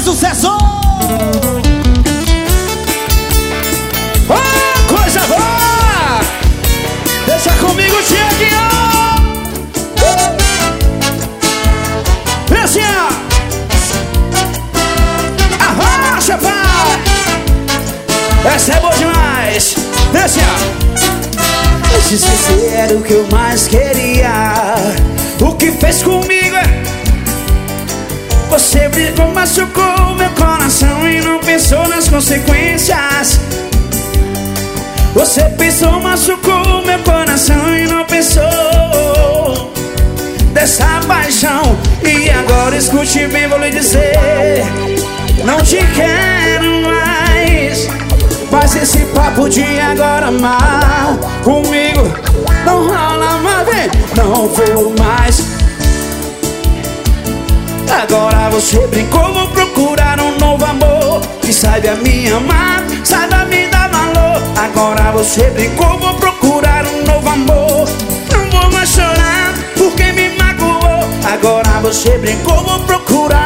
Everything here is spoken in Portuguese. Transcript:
mais sucesso! Oh, coisa boa! Deixa comigo, Tiaguinho! Assim, ó! Arrocha, pai! Essa é boa demais! Assim, ó! Eu te sincero o que eu mais queria. O que fez comigo é... Você brigou, machucou meu coração e não pensou nas consequências. Você pensou, machucou meu coração e não pensou dessa paixão. E agora escute bem, vou lhe dizer: não te quero mais. Mas esse papo de agora amar comigo não rola mais, vem. Não vou mais. Agora você brincou, vou procurar um novo amor que saiba me amar, saiba me dar valor. Agora você brincou, vou procurar um novo amor. Não vou mais chorar porque me magoou. Agora você brincou, vou procurar